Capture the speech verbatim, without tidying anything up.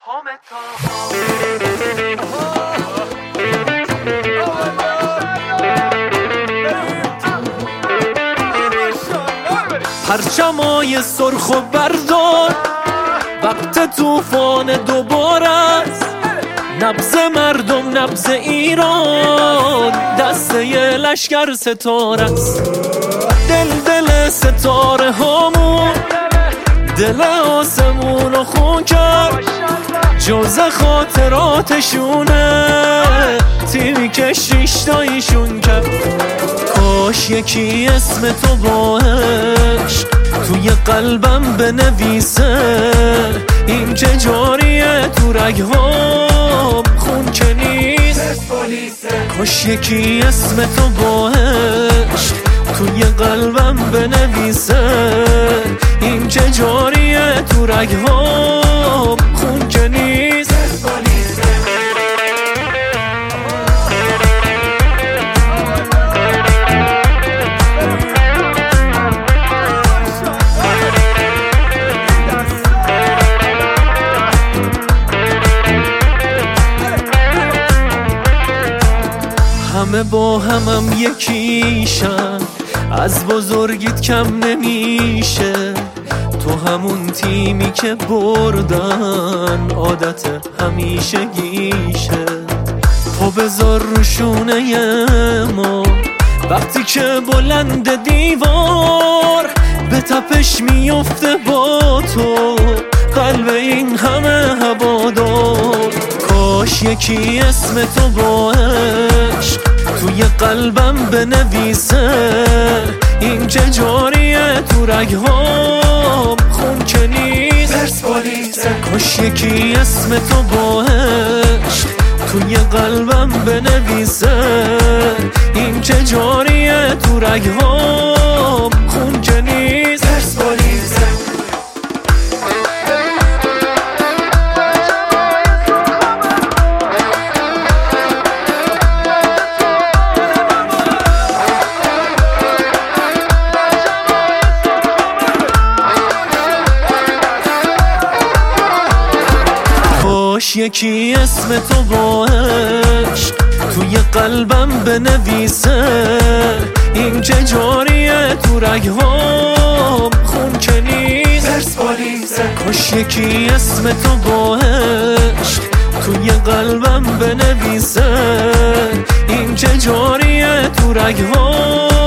پرچمای سرخ و بردار، وقت توفان دوباره است. نبض مردم، نبض ایران، دسته لشکر ستاره است. دل دل ستاره هامون، دل آسمون و خون کرد، جز خاطراتشونه تیمی که شیشتایشون کرد. کاش یکی اسم تو با عشق توی قلبم بنویسه، این که جاریه تو رگهام خون که نیست. کاش یکی اسم تو با عشق توی قلبم بنویسه، این که جاریه تو رگهام خون که نیست. همه با همم یکیشن، از بزرگیت کم نمیشه. تو همون تیمی که بردن، عادت همیشگیشه. پا بذار رو شونه ما، وقتی که بلند دیوار به تپش میفته با تو قلب این همه هوادار. کاش یکی اسم تو با عشق توی قلبم بنویسه، این که جاریه تو رگهام خون که نیست. کاش یکی اسم تو با عشق توی قلبم بنویسه، این که جاریه تو رگهام خون که نیست. کاش یکی اسم تو با عشق توی قلبم بنویسه، این که جاریه تو رگهام خون که نیست. کاش یکی اسم تو با عشق توی قلبم بنویسه، این که جاریه تو رگهام